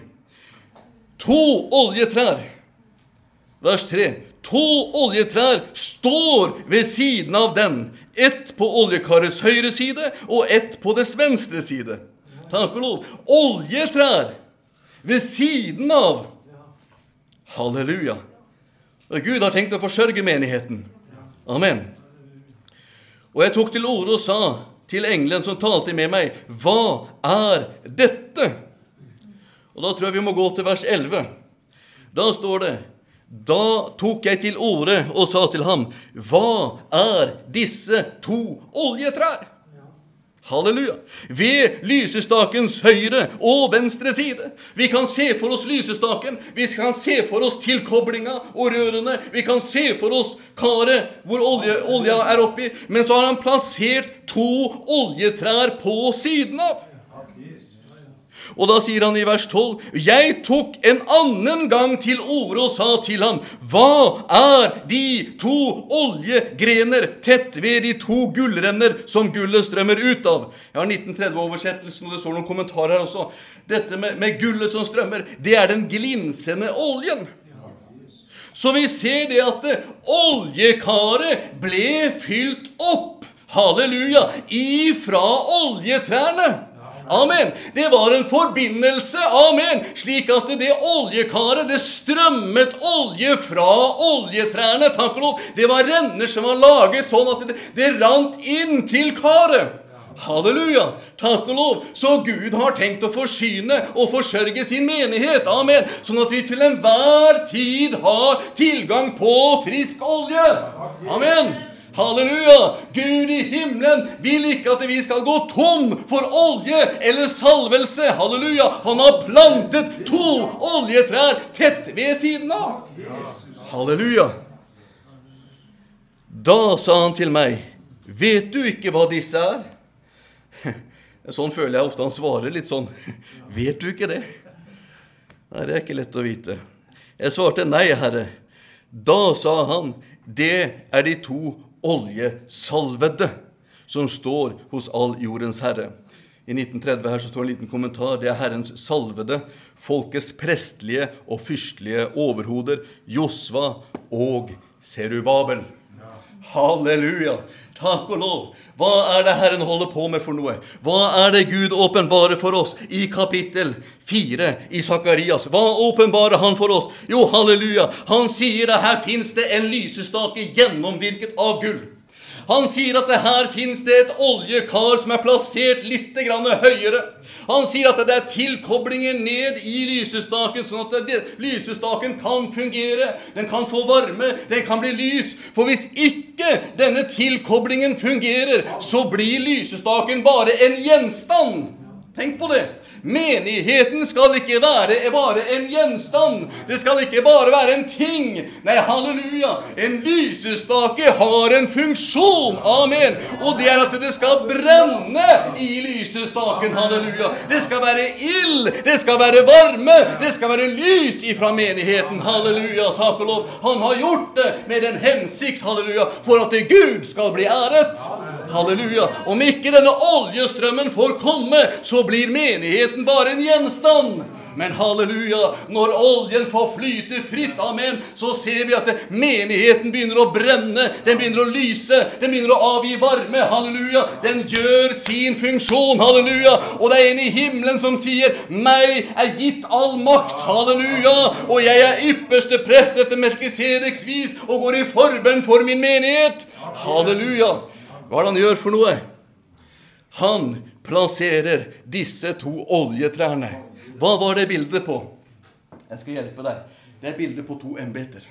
To oljetrær, vers tre. To oljetrær står ved siden av den, ett på oljekarets høyre side og ett på dets venstre side. Takk og lov. Oljetrær ved siden av. Halleluja. Og Gud har tenkt å forsørge menigheten. Amen. Og jeg tok til orde og sa til engelen som talte med meg, hva er dette? Og da tror jeg vi må gå til vers elleve. Da står det, da tok jeg til orde og sa til ham, hva er disse to oljetrær? Halleluja. Ved lysestakens høyre og venstre side. Vi kan se for oss lysestaken, vi kan se for oss tilkoblinga og rørene, vi kan se for oss karet hvor olje, olja er oppi, men så har han plassert to oljetrær på siden av. Og da sier han i vers tolv, jeg tok en annen gang til orde og sa til ham, hva er de to oljegrener tett ved de to gullrenner som gullet strømmer ut av? Jeg har nitten tretti-oversettelsen, og det står noen kommentarer her også. Dette med, med gullet som strømmer, det er den glinsende oljen. Så vi ser det at det, oljekaret ble fylt opp, halleluja, ifra oljetrærne. Amen. Det var en forbindelse, amen, slik at det oljekaret, det strømmet olje fra oljetrærne, takk og lov. Det var renner som var laget sånn at det, det rant inn til karet. Halleluja, takk og lov. Så Gud har tenkt å forsyne og forsørge sin menighet, amen, sånn at vi til enhver tid har tilgang på frisk olje. Amen. Halleluja! Gud i himmelen vil ikke at vi skal gå tom for olje eller salvelse. Halleluja! Han har plantet to oljetrær tett ved siden av. Halleluja! Da sa han til meg, vet du ikke hva disse er? Sånn føler jeg ofte han svarer litt sånn, vet du ikke det? Nei, det er ikke lett å vite. Jeg svarte nei, Herre. Da sa han, det er de to oljesalvede som står hos all jordens herre. I nitten tretti her så står en liten kommentar, det er Herrens salvede, folkets prestlige og fyrstlige overhoder, Josva og Serubabel. Halleluja, takk og lov. Hva er det Herren holder på med for noe? Hva er det Gud åpenbarer for oss i kapittel fire i Sakarias? Hva åpenbarer han for oss? Jo, halleluja, han sier at her finnes det en lysestake gjennomvirket av gull. Han sier at det her finnes det et oljekar som er plassert litt grann høyere. Han sier at det er tilkoblinger ned i lysestaken, sånn at det, lysestaken kan fungere, den kan få varme, den kan bli lys. For hvis ikke denne tilkoblingen fungerer, så blir lysestaken bare en gjenstand. Tenk på det. Menigheten skal ikke være bare en gjenstand. Det skal ikke bare være en ting. Nei, halleluja. En lysestake har en funksjon. Amen. Og det er at det skal brenne i lysestaken. Halleluja. Det skal være ild. Det skal være varme. Det skal være lys ifra menigheten. Halleluja. Takk og lov. Han har gjort det med en hensikt. Halleluja. For at Gud skal bli æret. Halleluja. Om ikke denne oljestrømmen får komme, så blir menigheten bare en gjenstand. Men halleluja, når oljen får flyte fritt, amen, så ser vi at menigheten begynner å brenne, den begynner å lyse, den begynner å avgi varme, halleluja, den gjør sin funksjon, halleluja, og det er en i himmelen som sier, meg er gitt all makt, halleluja, og jeg er ypperste prest etter Melkisedeks vis, og går i forbønn for min menighet, halleluja. Hva er det han gjør for noe? Han plasserer disse to oljetrærne. Hva var det bildet på? Jeg skal hjelpe deg. Det er bildet på to embeter.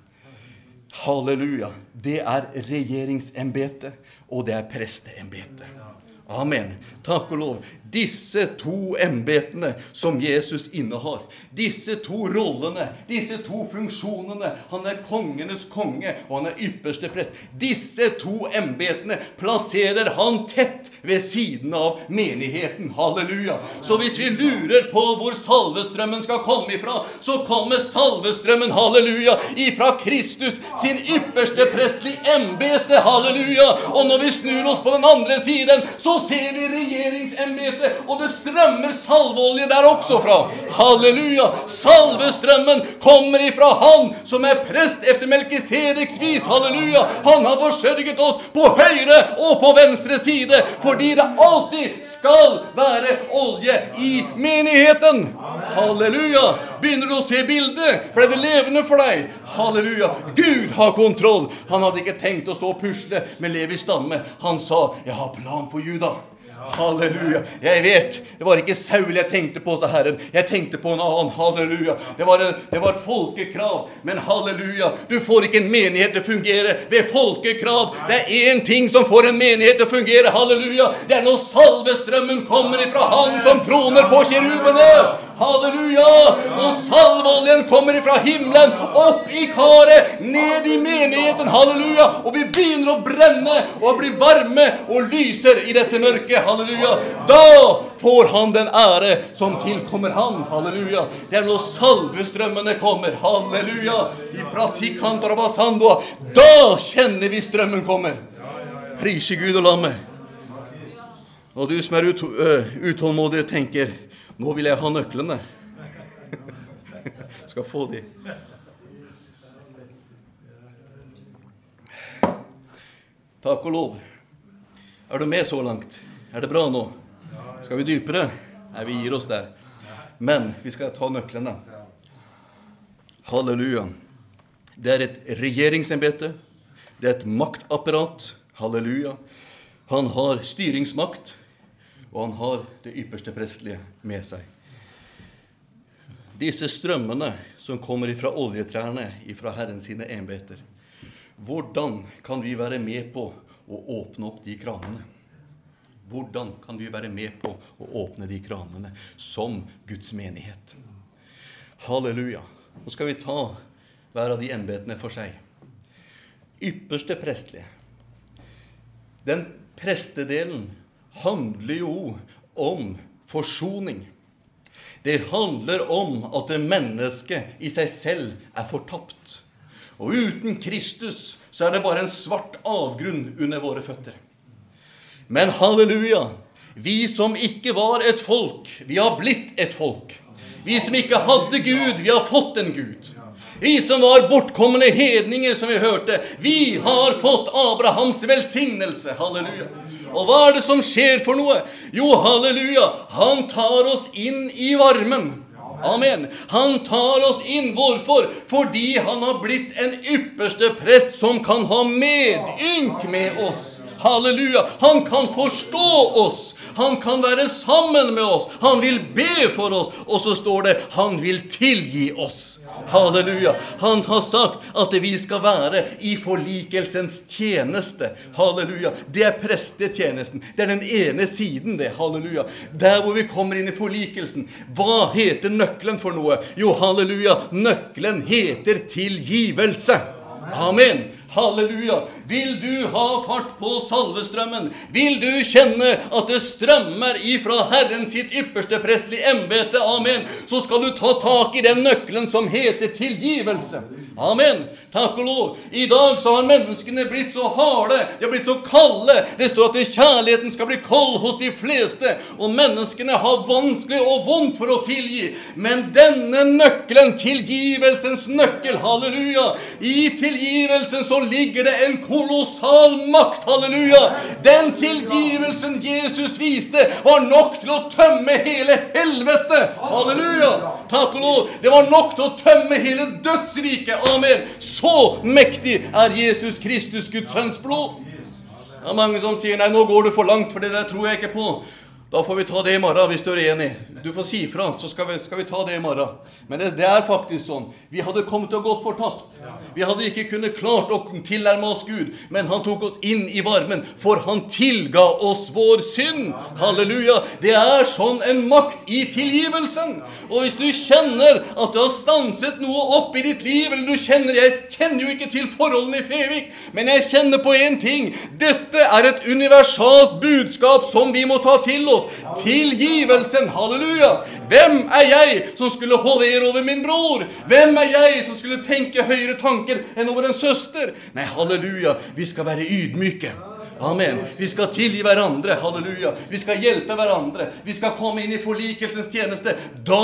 Halleluja. Det er regjeringsembetet, og det er presteembetet. Amen. Takk og lov. Disse to embetene som Jesus innehar, disse to rollene, disse to funksjonene, han er kongenes konge, og han er ypperste prest. Disse to embetene plasserer han tett ved siden av menigheten. Halleluja. Så hvis vi lurer på hvor salvestrømmen skal komme ifra, så kommer salvestrømmen, halleluja, ifra Kristus, sin ypperste prestlige embete, halleluja. Og når vi snur oss på den andre siden, så ser vi regjeringsembete, og det strømmer salveolje der også fra. Halleluja. Salvestrømmen kommer ifra han som er prest efter Melkisedeks vis, halleluja. Han har forsørget oss på høyre og på venstre side, fordi det alltid skal være olje i menigheten. Halleluja. Begynner du å se bildet? Ble det levende for deg? Halleluja. Gud har kontroll. Han hadde ikke tenkt å stå og pusle med Levis stamme. Han sa, jeg har plan for Juda. Halleluja. Jeg vet, det var ikke Saul jeg tenkte på, sa Herren. Jeg tenkte på en annen. Halleluja. Det var, en, det var et folkekrav. Men halleluja, du får ikke en menighet til å fungere ved folkekrav. Det er en ting som får en menighet til å fungere. Halleluja. Det er når salvestrømmen kommer ifra han som troner på kerubene. Halleluja. Og salveoljen kommer ifra himmelen, opp i karet, ned i menigheten. Halleluja. Og vi begynner å brenne og bli varme og lyser i dette mørket. Halleluja. Da får han den ære som tilkommer han. Halleluja. Det er når salvestrømmene kommer. Halleluja. I Prasikantor og Basando. Da kjenner vi strømmen kommer. Prise Gud og lammet. Og du som er ut, uh, utålmodig tenker, nå vil jeg ha nøklene. Skal få de. Takk og lov. Er du med så langt? Er det bra nå? Skal vi dypere? Nei, vi gir oss der. Men vi skal ta nøklene. Halleluja. Det er et regjeringsembete. Det er et maktapparat. Halleluja. Han har styringsmakt, og han har det ypperste prestlige med seg. Disse strømmene som kommer ifra oljetrærne, ifra Herren sine embeter, hvordan kan vi være med på å åpne opp de kranene? Hvordan kan vi være med på å åpne de kranene som Guds menighet? Halleluja. Nå skal vi ta hver av de embetene for seg. Ypperste prestlige. Den prestedelen handler jo om forsoning. Det handler om at det mennesket i seg selv er fortapt. Og uten Kristus så er det bare en svart avgrunn under våre føtter. Men halleluja, vi som ikke var et folk, vi har blitt et folk. Vi som ikke hadde Gud, vi har fått en Gud. Vi som var bortkommende hedninger, som vi hørte, vi har fått Abrahams velsignelse. Halleluja. Og hva er det som skjer for noe? Jo, halleluja, han tar oss inn i varmen. Amen. Han tar oss inn. Hvorfor? Fordi han har blitt en ypperste prest som kan ha medynk med oss. Halleluja. Han kan forstå oss. Han kan være sammen med oss. Han vil be for oss. Og så står det, han vil tilgi oss. Halleluja. Han har sagt at vi skal være i forlikelsens tjeneste. Halleluja. Det er prestetjenesten. Det er den ene siden det. Halleluja. Der hvor vi kommer inn i forlikelsen. Hva heter nøkkelen for noe? Jo, halleluja. Nøkkelen heter tilgivelse. Amen. Halleluja. Vil du ha fart på salvestrømmen? Vil du kjenne at det strømmer ifra Herren sitt ypperste prestlige embete? Amen. Så skal du ta tak i den nøkkelen som heter tilgivelse. Amen. Takk og lov. I dag så har menneskene blitt så harde, de har blitt så kalde. Det står at kjærligheten skal bli kold hos de fleste, og menneskene har vanskelig og vondt for å tilgi. Men denne nøkkelen, tilgivelsens nøkkel, halleluja, i tilgivelsen så ligger det en kolossal makt, halleluja. Den tilgivelsen Jesus viste var nok til å tømme hele helvete, halleluja. Takk og lov. Det var nok til å tømme hele dødsriket. Amen. Så mektig er Jesus Kristus, Guds sønns blod. Det er mange som sier, nei, nå går du for langt, for det der tror jeg ikke på. Da får vi ta det i morgen hvis du er enig. Du får si fra, så skal vi, skal vi ta det i morgen. Men det, det er faktisk sånn. Vi hadde kommet til å gått fortapt. Vi hadde ikke kunnet klart å tilnærme oss Gud, men han tok oss inn i varmen, for han tilga oss vår synd. Halleluja! Det er sånn en makt i tilgivelsen. Og hvis du kjenner at du har stanset noe opp i ditt liv, eller du kjenner, jeg kjenner jo ikke til forholdene i Fevik, men jeg kjenner på en ting. Dette er et universalt budskap som vi må ta til oss. Tilgivelsen, halleluja. Hvem er jeg som skulle hovere over min bror? Hvem er jeg som skulle tenke høyere tanker enn over en søster? Nei, halleluja, vi skal være ydmyke. Amen. Vi skal tilgi hverandre, halleluja. Vi skal hjelpe hverandre. Vi skal komme inn i forlikelsens tjeneste.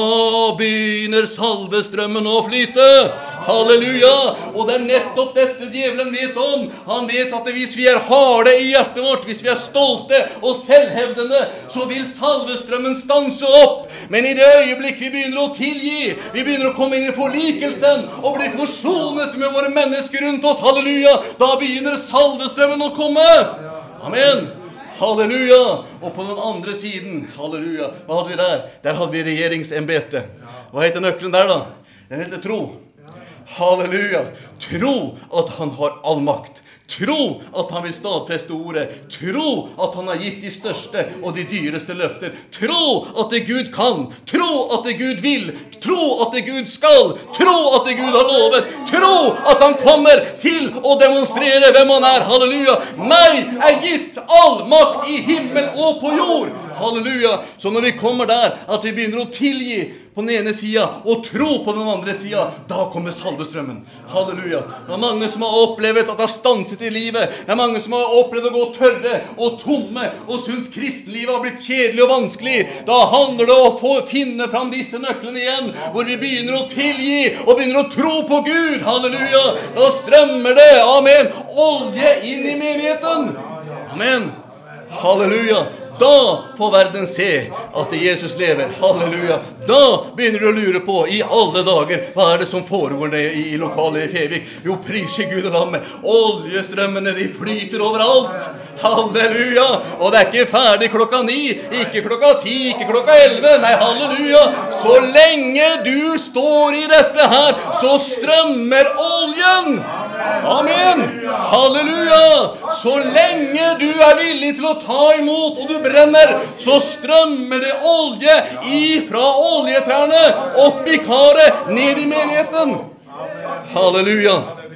Da begynner salvestrømmen å flyte. Halleluja. Og det er nettopp dette djevelen vet om. Han vet at hvis vi er harde i hjertet vårt, hvis vi er stolte og selvhevdende, så vil salvestrømmen stanse opp. Men i det øyeblikk vi begynner å tilgi, vi begynner å komme inn i forlikelsen og bli forsonet med våre mennesker rundt oss, halleluja, da begynner salvestrømmen å komme. Amen. Halleluja. Og på den andre siden, halleluja, hva hadde vi der? Der hadde vi regjeringsembetet. Hva heter nøkkelen der da? Den heter tro. Halleluja. Tro at han har all makt. Tro at han vil stadfeste ordet. Tro at han har gitt de største og de dyreste løfter. Tro at det Gud kan. Tro at det Gud vil. Tro at det Gud skal. Tro at det Gud har lovet. Tro at han kommer til å demonstrere hvem han er. Halleluja. Meg er gitt all makt i himmel og på jord. Halleluja. Så når vi kommer der, at vi begynner å tilgi på den ene siden og tro på den andre siden, da kommer salvestrømmen. Halleluja. Det er mange som har opplevd at det har stanset i livet. Det er mange som har opplevd å gå tørre og tomme og synes kristenlivet har blitt kjedelig og vanskelig. Da handler det om å få finne fram disse nøklene igjen, hvor vi begynner å tilgi og begynner å tro på Gud. Halleluja. Da strømmer det, amen, olje inn i menigheten. Amen. Halleluja. Da får verden se at Jesus lever. Halleluja. Da begynner du å lure på i alle dager, hva er det som foregår i, i lokalet i Fevik? Jo, prise Gud og lammet. Oljestrømmene, de flyter overalt. Halleluja. Og det er ikke ferdig klokka ni, ikke klokka ti, ikke klokka elleve. Nei, halleluja. Så lenge du står i dette her, så strømmer oljen. Amen. Halleluja. Så lenge du er villig til å ta imot, og du brenner, så strømmer det olje ifra oljetrærne opp i karet, ned i menigheten. Halleluja.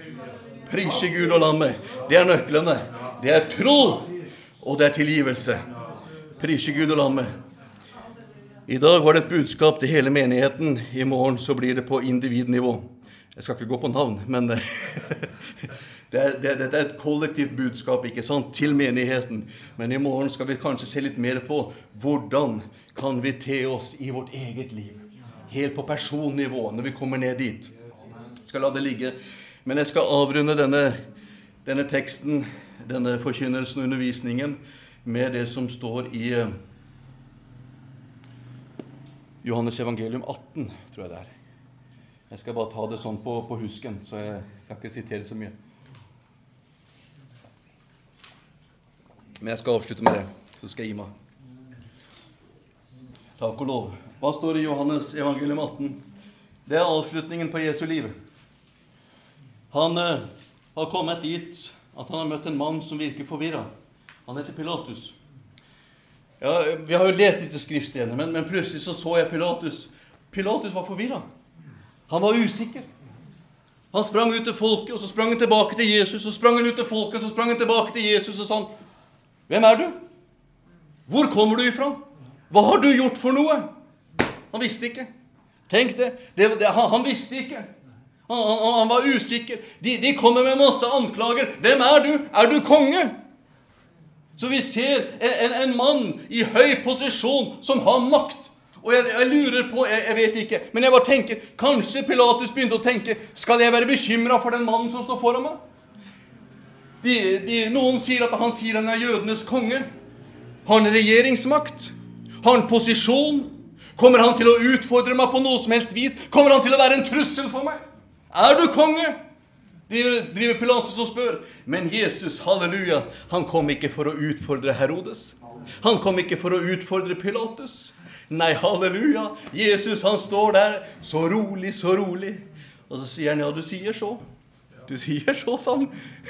Prise Gud og lammet. Det er nøklene. Det er tro, og det er tilgivelse. Prise Gud og lammet. I dag var det et budskap til hele menigheten. I morgen så blir det på individnivå. Jeg skal ikke gå på navn, men det er, det, det er et kollektivt budskap, ikke sant, til menigheten. Men i morgen skal vi kanskje se litt mer på hvordan kan vi te oss i vårt eget liv. Helt på personnivå, når vi kommer ned dit. Jeg skal la det ligge. Men jeg skal avrunde denne, denne teksten, denne forkynnelsen og undervisningen, med det som står i Johannes evangelium atten, tror jeg det er. Jeg skal bare ta det sånn på, på husken, så jeg skal ikke sitere så mye. Men jeg skal avslutte med det, så skal jeg gi meg. Takk og lov. Hva står i Johannes evangelium atten? Det er avslutningen på Jesu liv. Han eh, har kommet dit at han har møtt en mann som virker forvirret. Han heter Pilatus. Ja, vi har jo lest disse skriftstedene, men, men plutselig så så jeg Pilatus. Pilatus var forvirret. Han var usikker. Han sprang ut til folket, og så sprang han tilbake til Jesus, og så sprang han ut til folket, og så sprang han tilbake til Jesus, og sa han, hvem er du? Hvor kommer du ifra? Hva har du gjort for noe? Han visste ikke. Tenk det, det, det han, han visste ikke. Han, han, han var usikker. De, de kommer med masse anklager. Hvem er du? Er du konge? Så vi ser en, en mann i høy posisjon som har makt. Og jeg, jeg lurer på, jeg, jeg vet ikke, men jeg bare tenker, kanskje Pilatus begynte å tenke, skal jeg være bekymret for den mannen som står foran meg? De, de, noen sier at han sier han er jødenes konge. Har han regjeringsmakt? Har han posisjon? Kommer han til å utfordre meg på noe som helst vis? Kommer han til å være en trussel for meg? Er du konge? Driver, driver Pilatus og spør. Men Jesus, halleluja, han kom ikke for å utfordre Herodes. Han kom ikke for å utfordre Pilatus. Nei, halleluja. Jesus, han står der, så rolig, så rolig. Og så sier han, ja, du sier så. Du sier så, sann.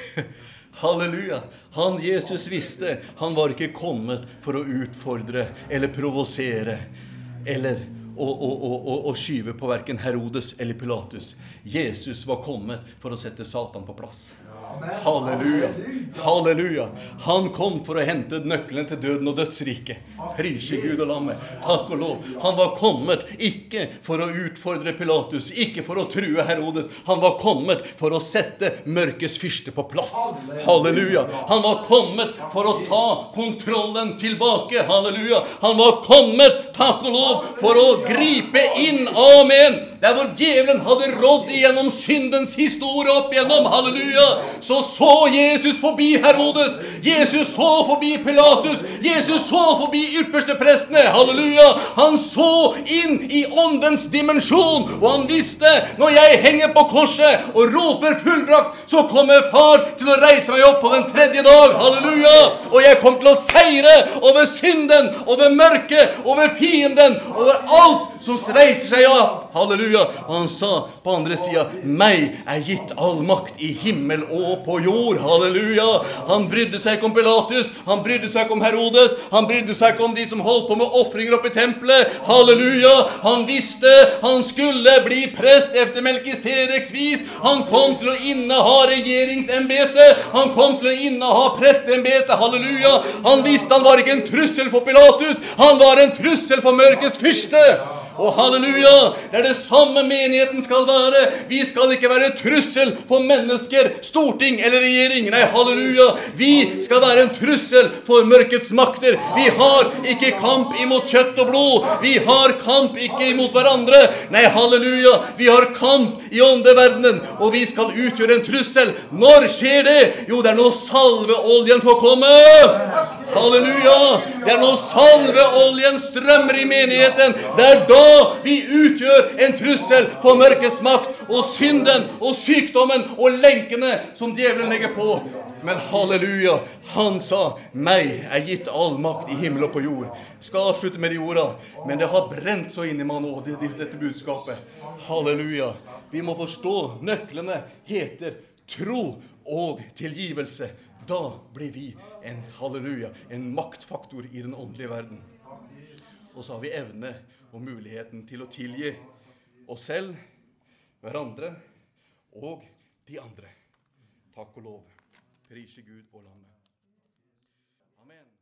Halleluja. Han, Jesus, visste, han var ikke kommet for å utfordre, eller provosere, eller å, å, å, å, å skyve på hverken Herodes eller Pilatus. Jesus var kommet for å sette Satan på plass. Halleluja, halleluja. Han kom for å hente nøkkelen til døden og dødsriket. Prise Gud og lammet. Takk og lov. Han var kommet ikke for å utfordre Pilatus, ikke for å true Herodes. Han var kommet for å sette mørkets fyrste på plass. Halleluja. Han var kommet for å ta kontrollen tilbake. Halleluja. Han var kommet, takk og lov, for å gripe inn. Amen. Der hvor djevelen hadde rådd igjennom syndens historie opp igjennom. Halleluja. Så så Jesus forbi Herodes. Jesus så forbi Pilatus. Jesus så forbi ypperste prestene. Halleluja. Han så inn i åndens dimensjon. Og han visste, når jeg henger på korset og roper fullbrakt, så kommer far til å reise meg opp på den tredje dag. Halleluja. Og jeg kommer til å seire over synden, over mørket, over fienden, over alt som reiser seg opp. Halleluja. Og han sa på andre siden, meg er gitt all makt i himmel og på jord. Halleluja. Han brydde seg ikke om Pilatus, han brydde seg ikke om Herodes, han brydde seg ikke om de som holdt på med offringer oppe i tempelet. Halleluja. Han visste han skulle bli prest efter Melkisedeks vis. Han kom til å inneha regjeringsembetet. Han kom til å inneha prestembetet. Halleluja. Han visste han var ikke en trussel for Pilatus, han var en trussel for mørkets fyrste. Og halleluja, det er det samme menigheten skal være. Vi skal ikke være trussel for mennesker, storting eller regjering. Nei, halleluja, vi skal være en trussel for mørkets makter. Vi har ikke kamp imot kjøtt og blod. Vi har kamp ikke imot hverandre. Nei, halleluja, vi har kamp i åndeverdenen, og vi skal utgjøre en trussel. Når skjer det? Jo, det er når salveoljen får komme. Halleluja, det er når salveoljen strømmer i menigheten. Det er da vi utgjør en trussel for mørkets makt og synden og sykdommen og lenkene som djevelen legger på. Men halleluja, han sa, meg er gitt all makt i himmel og på jord. Skal avslutte med de ordene, men det har brent så inn i meg nå, dette budskapet. Halleluja, vi må forstå, nøklene heter tro og tilgivelse. Da blir vi en halleluja, en maktfaktor i den åndelige verden. Og så har vi evne og muligheten til å tilgi oss selv, hverandre og de andre. Takk og lov. Prise Gud og lammet. Amen.